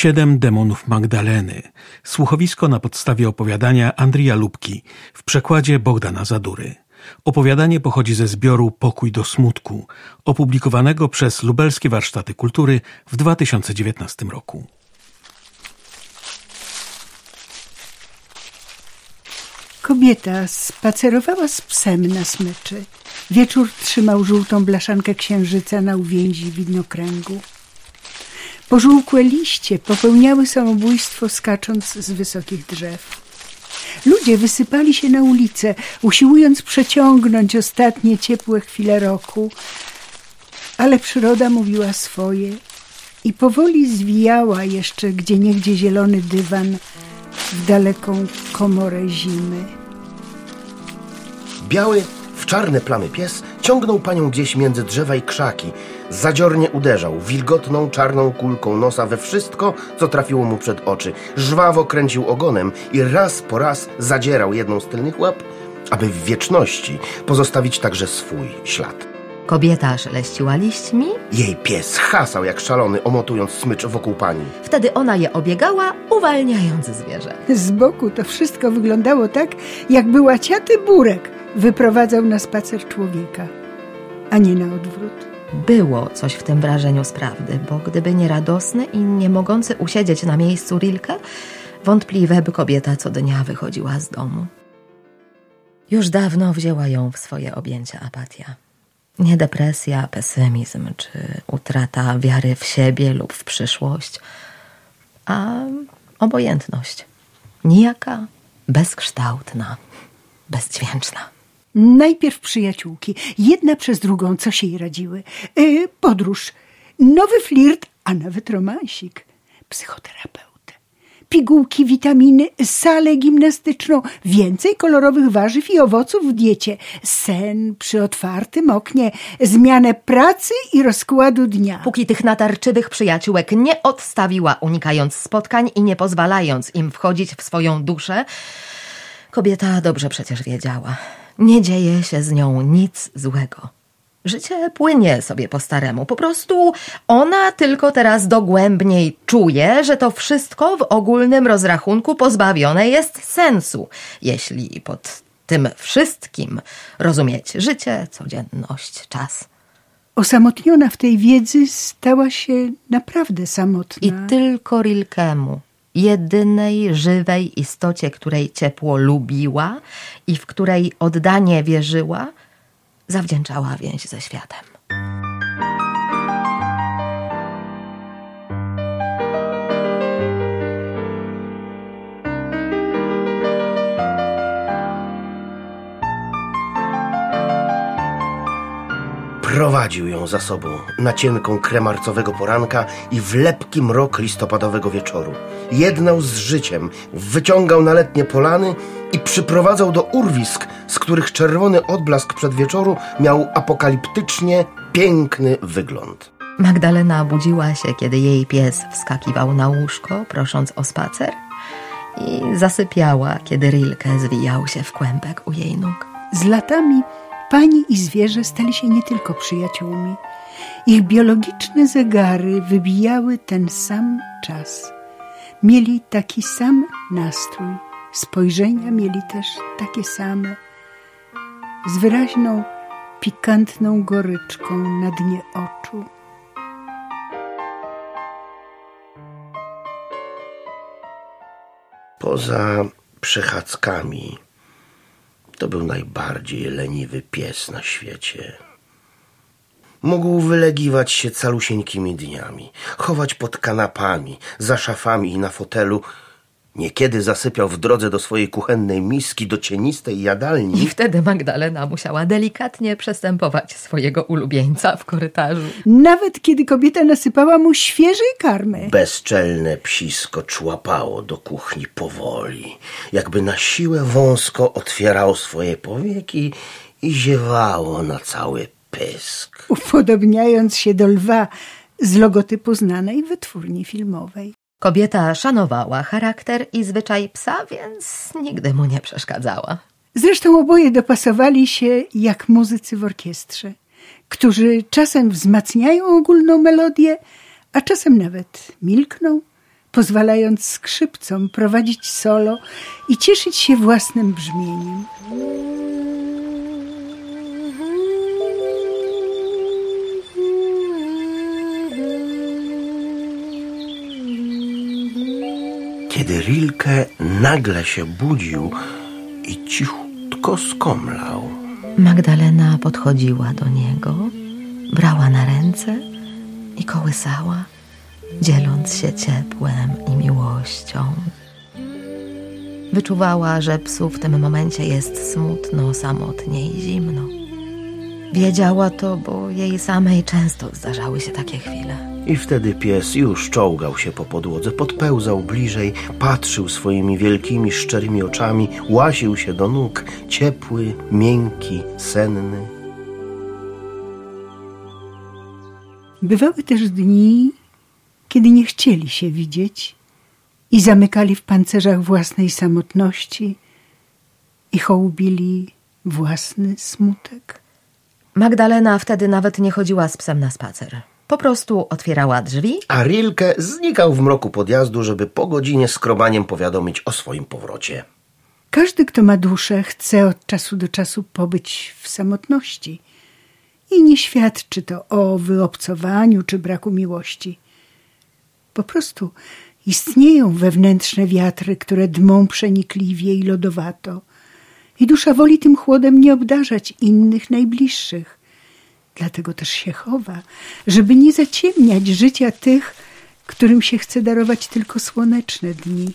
7 demonów Magdaleny. Słuchowisko na podstawie opowiadania Andrija Lubki w przekładzie Bogdana Zadury. Opowiadanie pochodzi ze zbioru Pokój do smutku, opublikowanego przez Lubelskie Warsztaty Kultury w 2019 roku. Kobieta spacerowała z psem na smyczy. Wieczór trzymał żółtą blaszankę księżyca na uwięzi widnokręgu. Pożółkłe liście popełniały samobójstwo, skacząc z wysokich drzew. Ludzie wysypali się na ulicę, usiłując przeciągnąć ostatnie ciepłe chwile roku. Ale przyroda mówiła swoje i powoli zwijała jeszcze gdzieniegdzie zielony dywan w daleką komorę zimy. Biały, w czarne plamy pies ciągnął panią gdzieś między drzewa i krzaki. Zadziornie uderzał wilgotną, czarną kulką nosa we wszystko, co trafiło mu przed oczy. Żwawo kręcił ogonem i raz po raz zadzierał jedną z tylnych łap, aby w wieczności pozostawić także swój ślad. Kobieta szeleściła liśćmi. Jej pies hasał jak szalony, omotując smycz wokół pani. Wtedy ona je obiegała, uwalniając zwierzę. Z boku to wszystko wyglądało tak, jakby łaciaty burek wyprowadzał na spacer człowieka, a nie na odwrót. Było coś w tym wrażeniu z prawdy, bo gdyby nie radosny i nie mogący usiedzieć na miejscu Rilke, wątpliwe, by kobieta co dnia wychodziła z domu. Już dawno wzięła ją w swoje objęcia apatia. Nie depresja, pesymizm czy utrata wiary w siebie lub w przyszłość, a obojętność. Nijaka, bezkształtna, bezdźwięczna. Najpierw przyjaciółki, jedna przez drugą, co się jej radziły. Podróż, nowy flirt, a nawet romansik, psychoterapeutę, pigułki, witaminy, salę gimnastyczną, więcej kolorowych warzyw i owoców w diecie, sen przy otwartym oknie, zmianę pracy i rozkładu dnia. Póki tych natarczywych przyjaciółek nie odstawiła, unikając spotkań i nie pozwalając im wchodzić w swoją duszę, kobieta dobrze przecież wiedziała. Nie dzieje się z nią nic złego. Życie płynie sobie po staremu. Po prostu ona tylko teraz dogłębniej czuje, że to wszystko w ogólnym rozrachunku pozbawione jest sensu, jeśli pod tym wszystkim rozumieć życie, codzienność, czas. Osamotniona w tej wiedzy stała się naprawdę samotna. I tylko Rilkemu, jedynej żywej istocie, której ciepło lubiła i w której oddanie wierzyła, zawdzięczała więź ze światem. Prowadził ją za sobą na cienką krę marcowego poranka i w lepki mrok listopadowego wieczoru. Jednał z życiem, wyciągał na letnie polany i przyprowadzał do urwisk, z których czerwony odblask przedwieczoru miał apokaliptycznie piękny wygląd. Magdalena budziła się, kiedy jej pies wskakiwał na łóżko, prosząc o spacer, i zasypiała, kiedy Rilke zwijał się w kłębek u jej nóg. Z latami pani i zwierzę stali się nie tylko przyjaciółmi. Ich biologiczne zegary wybijały ten sam czas. Mieli taki sam nastrój. Spojrzenia mieli też takie same. Z wyraźną, pikantną goryczką na dnie oczu. Poza przechadzkami to był najbardziej leniwy pies na świecie. Mógł wylegiwać się calusieńkimi dniami, chować pod kanapami, za szafami i na fotelu. Niekiedy zasypiał w drodze do swojej kuchennej miski, do cienistej jadalni. I wtedy Magdalena musiała delikatnie przestępować swojego ulubieńca w korytarzu. Nawet kiedy kobieta nasypała mu świeżej karmy. Bezczelne psisko człapało do kuchni powoli, jakby na siłę wąsko otwierało swoje powieki i ziewało na cały pysk, upodobniając się do lwa z logotypu znanej wytwórni filmowej. Kobieta szanowała charakter i zwyczaj psa, więc nigdy mu nie przeszkadzała. Zresztą oboje dopasowali się jak muzycy w orkiestrze, którzy czasem wzmacniają ogólną melodię, a czasem nawet milkną, pozwalając skrzypcom prowadzić solo i cieszyć się własnym brzmieniem. Kiedy Rilke nagle się budził i cichutko skomlał. Magdalena podchodziła do niego, brała na ręce i kołysała, dzieląc się ciepłem i miłością. Wyczuwała, że psu w tym momencie jest smutno, samotnie i zimno. Wiedziała to, bo jej samej często zdarzały się takie chwile. I wtedy pies już czołgał się po podłodze, podpełzał bliżej, patrzył swoimi wielkimi, szczerymi oczami, łasił się do nóg, ciepły, miękki, senny. Bywały też dni, kiedy nie chcieli się widzieć i zamykali w pancerzach własnej samotności i hołbili własny smutek. Magdalena wtedy nawet nie chodziła z psem na spacer. Po prostu otwierała drzwi, A Rilke znikał w mroku podjazdu, żeby po godzinie skrobaniem powiadomić o swoim powrocie. Każdy, kto ma duszę, chce od czasu do czasu pobyć w samotności. I nie świadczy to o wyobcowaniu czy braku miłości. Po prostu istnieją wewnętrzne wiatry, które dmą przenikliwie i lodowato. I dusza woli tym chłodem nie obdarzać innych najbliższych. Dlatego też się chowa, żeby nie zaciemniać życia tych, którym się chce darować tylko słoneczne dni.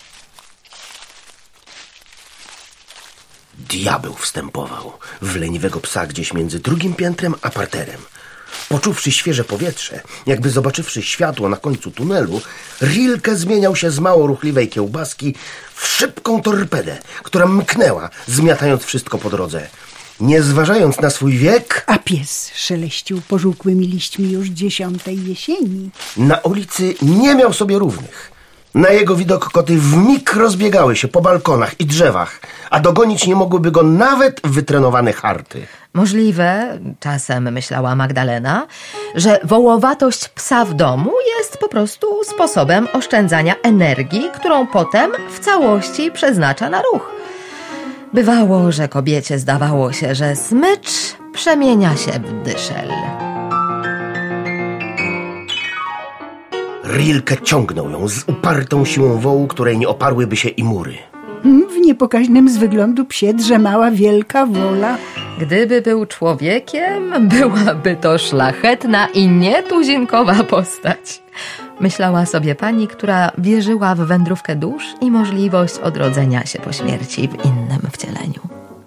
Diabeł wstępował w leniwego psa gdzieś między drugim piętrem a parterem. Poczuwszy świeże powietrze, jakby zobaczywszy światło na końcu tunelu, Rilke zmieniał się z mało ruchliwej kiełbaski w szybką torpedę, która mknęła, zmiatając wszystko po drodze. Nie zważając na swój wiek, A pies szeleścił pożółkłymi liśćmi już 10. jesieni. na ulicy nie miał sobie równych. Na jego widok koty wmig rozbiegały się po balkonach i drzewach, a dogonić nie mogłyby go nawet wytrenowane harty. Możliwe, czasem myślała Magdalena, że wołowatość psa w domu jest po prostu sposobem oszczędzania energii, którą potem w całości przeznacza na ruch. Bywało, że kobiecie zdawało się, że smycz przemienia się w dyszel. Rilke ciągnął ją z upartą siłą wołu, której nie oparłyby się i mury. W niepokaźnym z wyglądu psie drzemała wielka wola. Gdyby był człowiekiem, byłaby to szlachetna i nietuzinkowa postać. Myślała sobie pani, która wierzyła w wędrówkę dusz i możliwość odrodzenia się po śmierci w innym wcieleniu.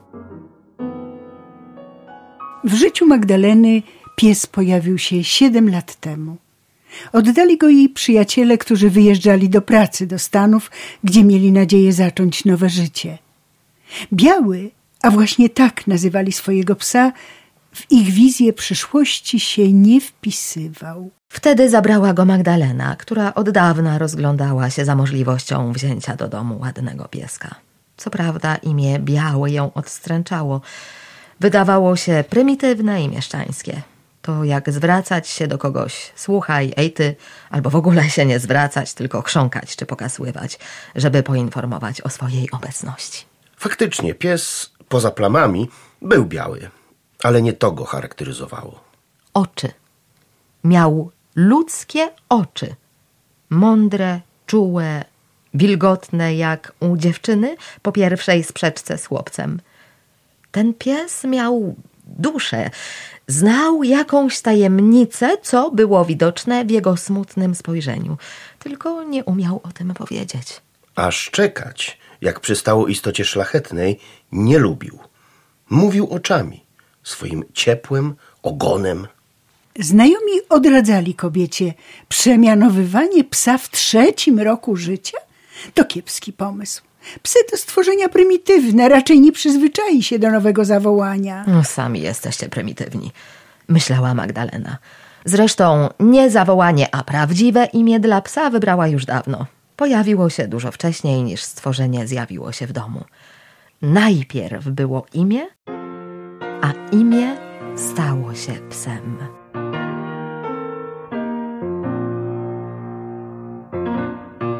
W życiu Magdaleny pies pojawił się 7 lat temu. Oddali go jej przyjaciele, którzy wyjeżdżali do pracy do Stanów, gdzie mieli nadzieję zacząć nowe życie. Biały, a właśnie tak nazywali swojego psa, w ich wizję przyszłości się nie wpisywał. Wtedy zabrała go Magdalena, która od dawna rozglądała się za możliwością wzięcia do domu ładnego pieska. Co prawda imię Biały ją odstręczało. Wydawało się prymitywne i mieszczańskie. To jak zwracać się do kogoś, słuchaj, ej ty, albo w ogóle się nie zwracać, tylko chrząkać czy pokasływać, żeby poinformować o swojej obecności. Faktycznie, pies poza plamami był biały, ale nie to go charakteryzowało. Oczy. Miał ludzkie oczy. Mądre, czułe, wilgotne jak u dziewczyny po pierwszej sprzeczce z chłopcem. Ten pies miał duszę. Znał jakąś tajemnicę, co było widoczne w jego smutnym spojrzeniu. Tylko nie umiał o tym powiedzieć. A szczekać, jak przystało istocie szlachetnej, nie lubił. Mówił oczami, swoim ciepłym ogonem. Znajomi odradzali kobiecie przemianowywanie psa w 3. roku życia? To kiepski pomysł. Psy to stworzenia prymitywne, raczej nie przyzwyczai się do nowego zawołania. No, sami jesteście prymitywni, myślała Magdalena. Zresztą nie zawołanie, a prawdziwe imię dla psa wybrała już dawno. Pojawiło się dużo wcześniej, niż stworzenie zjawiło się w domu. Najpierw było imię, a imię stało się psem.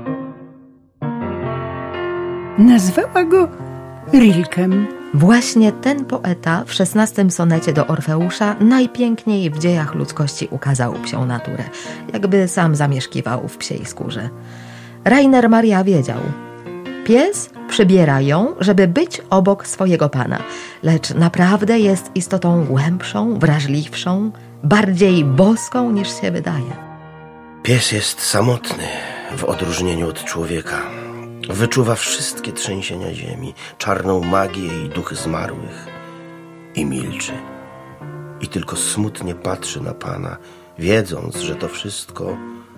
Nazwała go Rilkem. Właśnie ten poeta w 16 sonecie do Orfeusza najpiękniej w dziejach ludzkości ukazał psią naturę, jakby sam zamieszkiwał w psiej skórze. Rainer Maria wiedział: pies przybiera ją, żeby być obok swojego pana, lecz naprawdę jest istotą głębszą, wrażliwszą, bardziej boską niż się wydaje. Pies jest samotny w odróżnieniu od człowieka. Wyczuwa wszystkie trzęsienia ziemi, czarną magię i duchy zmarłych i milczy. I tylko smutnie patrzy na pana, wiedząc, że to wszystko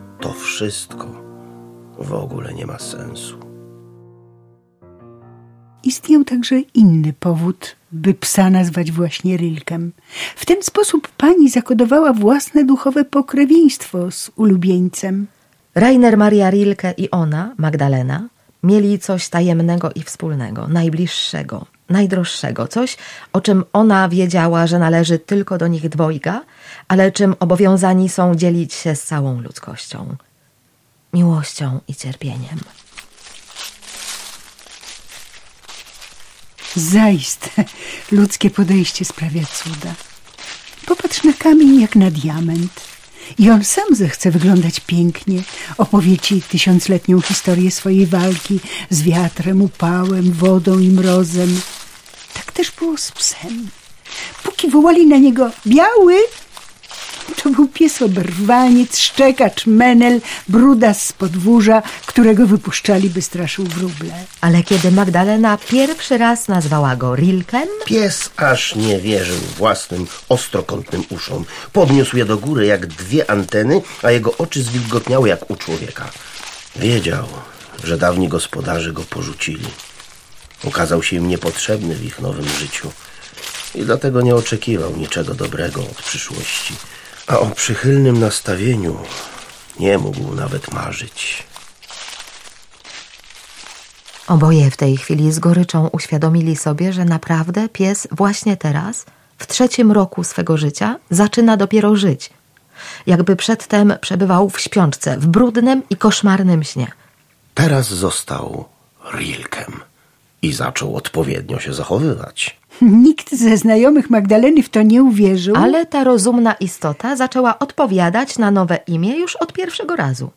w ogóle nie ma sensu. Istniał także inny powód, by psa nazwać właśnie Rilkem. W ten sposób pani zakodowała własne duchowe pokrewieństwo z ulubieńcem. Rainer Maria Rilke i ona, Magdalena, mieli coś tajemnego i wspólnego, najbliższego, najdroższego, coś, o czym ona wiedziała, że należy tylko do nich dwojga, ale czym obowiązani są dzielić się z całą ludzkością. Miłością i cierpieniem. Zaiste, ludzkie podejście sprawia cuda. Popatrz na kamień jak na diament. I on sam zechce wyglądać pięknie. Opowie ci tysiącletnią historię swojej walki z wiatrem, upałem, wodą i mrozem. Tak też było z psem. Póki wołali na niego: biały, to był pies oberwaniec, szczekacz, menel, brudas z podwórza, którego wypuszczali, by straszył wróble. Ale kiedy Magdalena pierwszy raz nazwała go Rilkem, Pies aż nie wierzył własnym ostrokątnym uszom. Podniósł je do góry jak dwie anteny, a jego oczy zwilgotniały jak u człowieka. Wiedział, że dawni gospodarze go porzucili. Okazał się im niepotrzebny w ich nowym życiu i dlatego nie oczekiwał niczego dobrego od przyszłości. A o przychylnym nastawieniu nie mógł nawet marzyć. oboje w tej chwili z goryczą uświadomili sobie, że naprawdę pies właśnie teraz, w 3. roku swego życia, zaczyna dopiero żyć. Jakby przedtem przebywał w śpiączce, w brudnym i koszmarnym śnie. Teraz został Rilkem i zaczął odpowiednio się zachowywać. Nikt ze znajomych Magdaleny w to nie uwierzył. Ale ta rozumna istota zaczęła odpowiadać na nowe imię już od pierwszego razu.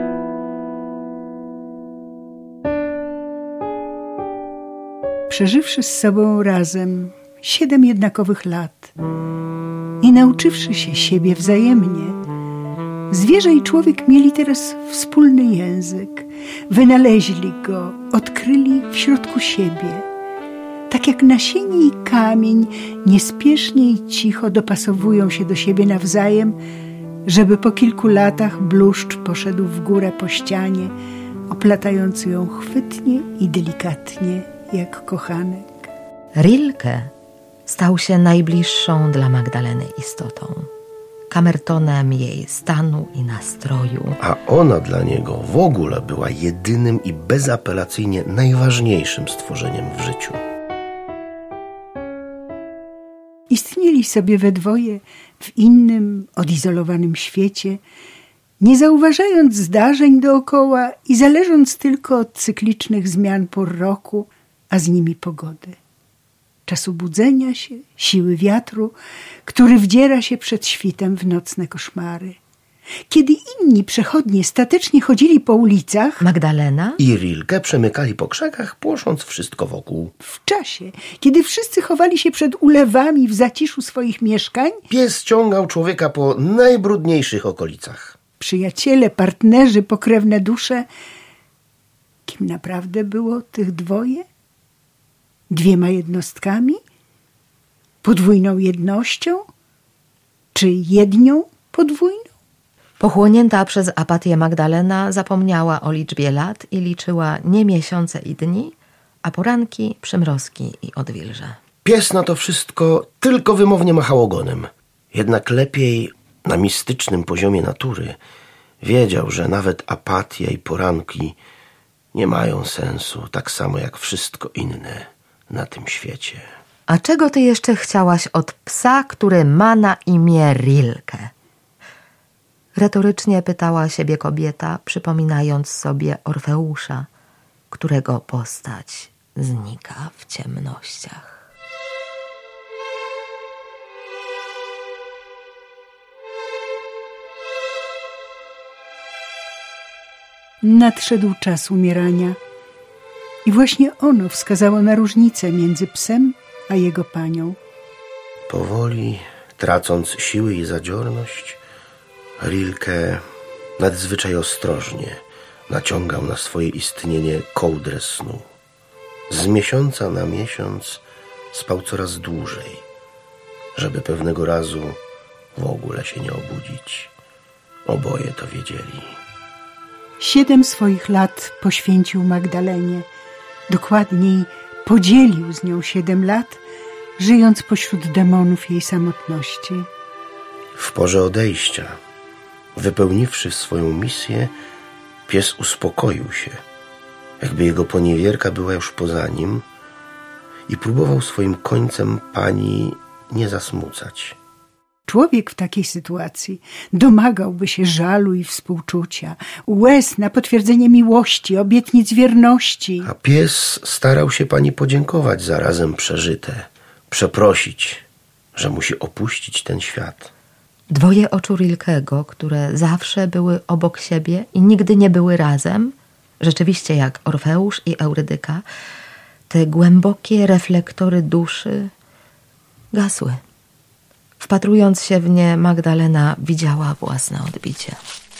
Przeżywszy z sobą razem 7 jednakowych lat i nauczywszy się siebie wzajemnie, zwierzę i człowiek mieli teraz wspólny język. Wynaleźli go, odkryli w środku siebie. Tak jak nasienie i kamień niespiesznie i cicho dopasowują się do siebie nawzajem, żeby po kilku latach bluszcz poszedł w górę po ścianie, oplatając ją chwytnie i delikatnie jak kochanek. Rilke stał się najbliższą dla Magdaleny istotą, kamertonem jej stanu i nastroju. A ona dla niego w ogóle była jedynym i bezapelacyjnie najważniejszym stworzeniem w życiu. Istnieli sobie we dwoje w innym, odizolowanym świecie, nie zauważając zdarzeń dookoła i zależąc tylko od cyklicznych zmian pór roku, a z nimi pogody. Czasu budzenia się, siły wiatru, który wdziera się przed świtem w nocne koszmary. Kiedy inni przechodnie statecznie chodzili po ulicach, Magdalena i Rilke przemykali po krzakach, płosząc wszystko wokół. w czasie, kiedy wszyscy chowali się przed ulewami w zaciszu swoich mieszkań, Pies ciągał człowieka po najbrudniejszych okolicach. przyjaciele, partnerzy, pokrewne dusze, kim naprawdę było tych dwoje? 2 jednostkami? Podwójną jednością? Czy jednią podwójną? pochłonięta przez apatię Magdalena zapomniała o liczbie lat i liczyła nie miesiące i dni, a poranki, przymrozki i odwilże. Pies na to wszystko tylko wymownie machał ogonem. Jednak lepiej na mistycznym poziomie natury wiedział, że nawet apatia i poranki nie mają sensu, tak samo jak wszystko inne na tym świecie. A czego ty jeszcze chciałaś od psa, który ma na imię Rilke? Retorycznie pytała siebie kobieta, przypominając sobie Orfeusza, którego postać znika w ciemnościach. Nadszedł czas umierania i właśnie ono wskazało na różnicę między psem a jego panią. Powoli, tracąc siły i zadziorność, Rilke nadzwyczaj ostrożnie naciągał na swoje istnienie kołdrę snu. Z miesiąca na miesiąc spał coraz dłużej, żeby pewnego razu w ogóle się nie obudzić. Oboje to wiedzieli. 7 swoich lat poświęcił Magdalenie. Dokładniej podzielił z nią 7 lat, żyjąc pośród demonów jej samotności. W porze odejścia, wypełniwszy swoją misję, pies uspokoił się, jakby jego poniewierka była już poza nim, i próbował swoim końcem pani nie zasmucać. Człowiek w takiej sytuacji domagałby się żalu i współczucia, łez na potwierdzenie miłości, obietnic wierności. A pies starał się pani podziękować za razem przeżyte, przeprosić, że musi opuścić ten świat. Dwoje oczu Rilkego, które zawsze były obok siebie i nigdy nie były razem, rzeczywiście jak Orfeusz i Eurydyka, te głębokie reflektory duszy gasły. Wpatrując się w nie, Magdalena widziała własne odbicie.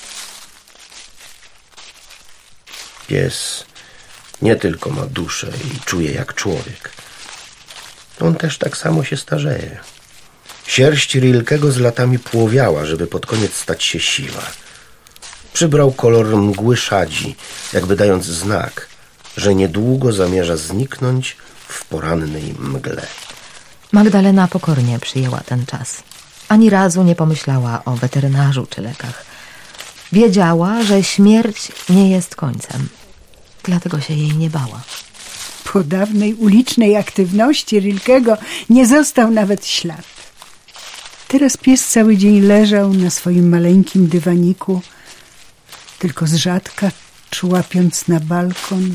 Pies nie tylko ma duszę i czuje jak człowiek. On też tak samo się starzeje. Sierść Rilkego z latami płowiała, żeby pod koniec stać się siwa. Przybrał kolor mgły szadzi, jakby dając znak, że niedługo zamierza zniknąć w porannej mgle. Magdalena pokornie przyjęła ten czas. Ani razu nie pomyślała o weterynarzu czy lekach. Wiedziała, że śmierć nie jest końcem. Dlatego się jej nie bała. Po dawnej ulicznej aktywności Rilkego nie został nawet ślad. Teraz pies cały dzień leżał na swoim maleńkim dywaniku, tylko z rzadka człapiąc na balkon.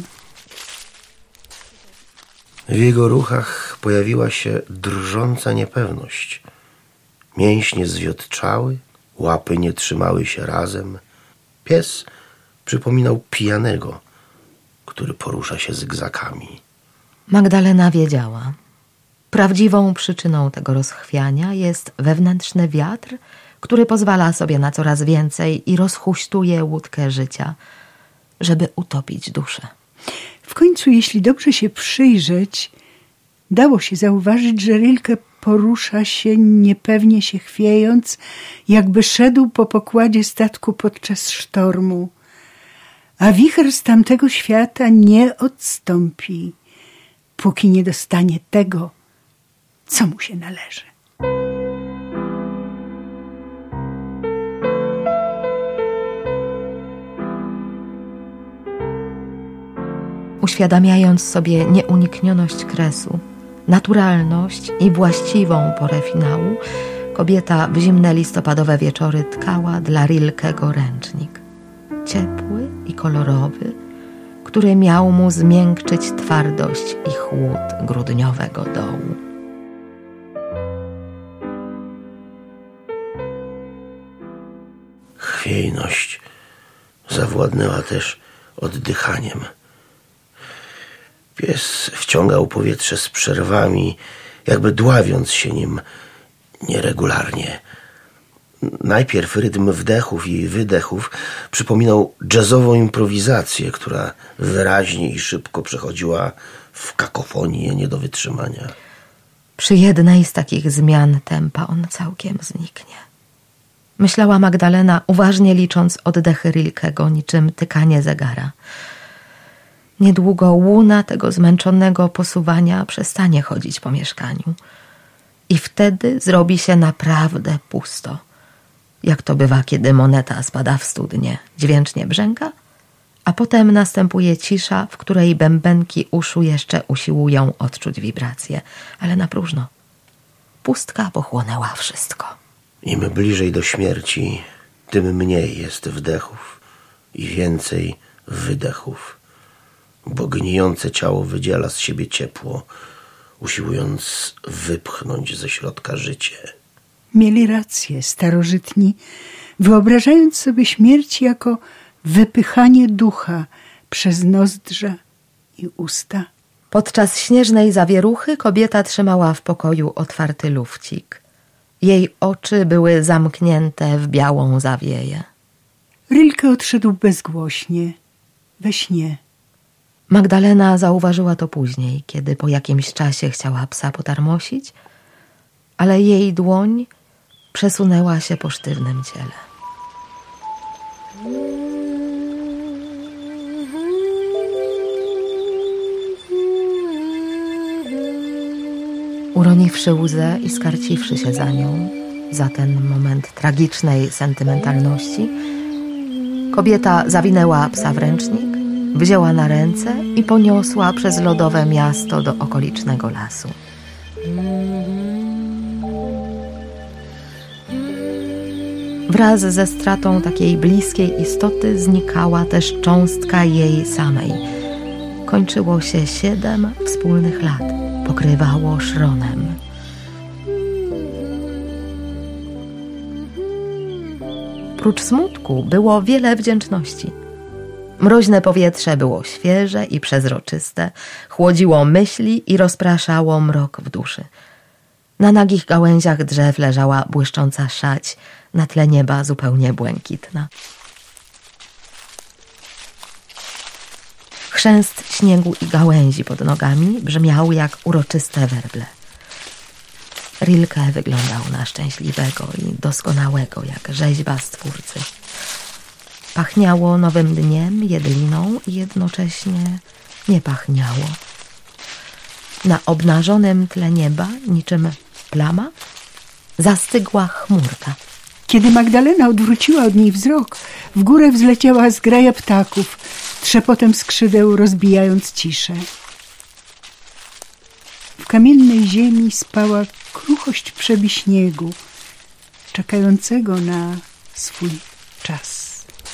W jego ruchach pojawiła się drżąca niepewność. Mięśnie zwiotczały, łapy nie trzymały się razem. Pies przypominał pijanego, który porusza się zygzakami. Magdalena wiedziała. Prawdziwą przyczyną tego rozchwiania jest wewnętrzny wiatr, który pozwala sobie na coraz więcej i rozhuśtuje łódkę życia, żeby utopić duszę. W końcu, jeśli dobrze się przyjrzeć, dało się zauważyć, że Rilke porusza się, niepewnie się chwiejąc, jakby szedł po pokładzie statku podczas sztormu. A wicher z tamtego świata nie odstąpi, póki nie dostanie tego, co mu się należy. Uświadamiając sobie nieuniknioność kresu, naturalność i właściwą porę finału, kobieta w zimne listopadowe wieczory tkała dla Rilkego ręcznik. Ciepły i kolorowy, który miał mu zmiękczyć twardość i chłód grudniowego dołu. Chwiejność zawładnęła też oddychaniem. Pies wciągał powietrze z przerwami, jakby dławiąc się nim nieregularnie. Najpierw rytm wdechów i wydechów przypominał jazzową improwizację, która wyraźnie i szybko przechodziła w kakofonię nie do wytrzymania. Przy jednej z takich zmian tempa on całkiem zniknie. Myślała Magdalena, uważnie licząc oddechy Rilkego, niczym tykanie zegara. Niedługo łuna tego zmęczonego posuwania przestanie chodzić po mieszkaniu. I wtedy zrobi się naprawdę pusto. Jak to bywa, kiedy moneta spada w studnie, dźwięcznie brzęka, a potem następuje cisza, w której bębenki uszu jeszcze usiłują odczuć wibracje, ale na próżno. Pustka pochłonęła wszystko. Im bliżej do śmierci, tym mniej jest wdechów i więcej wydechów. bo gnijące ciało wydziela z siebie ciepło, usiłując wypchnąć ze środka życie. Mieli rację starożytni, wyobrażając sobie śmierć jako wypychanie ducha przez nozdrza i usta. Podczas śnieżnej zawieruchy kobieta trzymała w pokoju otwarty lufcik. Jej oczy były zamknięte w białą zawieję. Rilke odszedł bezgłośnie, we śnie. Magdalena zauważyła to później, kiedy po jakimś czasie chciała psa potarmosić, ale jej dłoń przesunęła się po sztywnym ciele. Uroniwszy łzę i skarciwszy się za nią, za ten moment tragicznej sentymentalności, kobieta zawinęła psa w ręcznik, wzięła na ręce i poniosła przez lodowe miasto do okolicznego lasu. Wraz ze stratą takiej bliskiej istoty znikała też cząstka jej samej. Kończyło się 7 wspólnych lat. Pokrywało szronem. Prócz smutku było wiele wdzięczności. Mroźne powietrze było świeże i przezroczyste, chłodziło myśli i rozpraszało mrok w duszy. Na nagich gałęziach drzew leżała błyszcząca szać, na tle nieba zupełnie błękitna. Chrzęst śniegu i gałęzi pod nogami brzmiał jak uroczyste werble. Rilke wyglądał na szczęśliwego i doskonałego, jak rzeźba stwórcy. Pachniało nowym dniem, jedliną i jednocześnie nie pachniało. Na obnażonym tle nieba, niczym plama, zastygła chmurka. Kiedy Magdalena odwróciła od niej wzrok, w górę wzleciała zgraja ptaków, trzepotem skrzydeł rozbijając ciszę. W kamiennej ziemi spała kruchość przebiśniegu, czekającego na swój czas.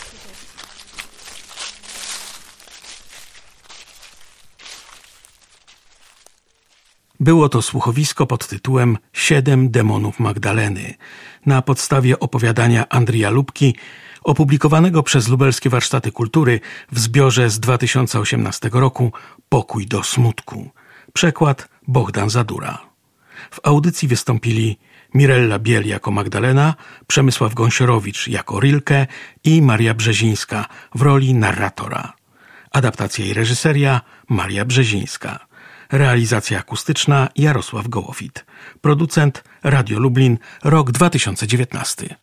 Było to słuchowisko pod tytułem 7 demonów Magdaleny na podstawie opowiadania Andrija Lubki opublikowanego przez Lubelskie Warsztaty Kultury w zbiorze z 2018 roku Pokój do smutku. Przekład Bogdan Zadura. W audycji wystąpili Mirella Biel jako Magdalena, Przemysław Gąsiorowicz jako Rilke i Maria Brzezińska w roli narratora. Adaptacja i reżyseria Maria Brzezińska. Realizacja akustyczna Jarosław Gołofit. Producent Radio Lublin, rok 2019.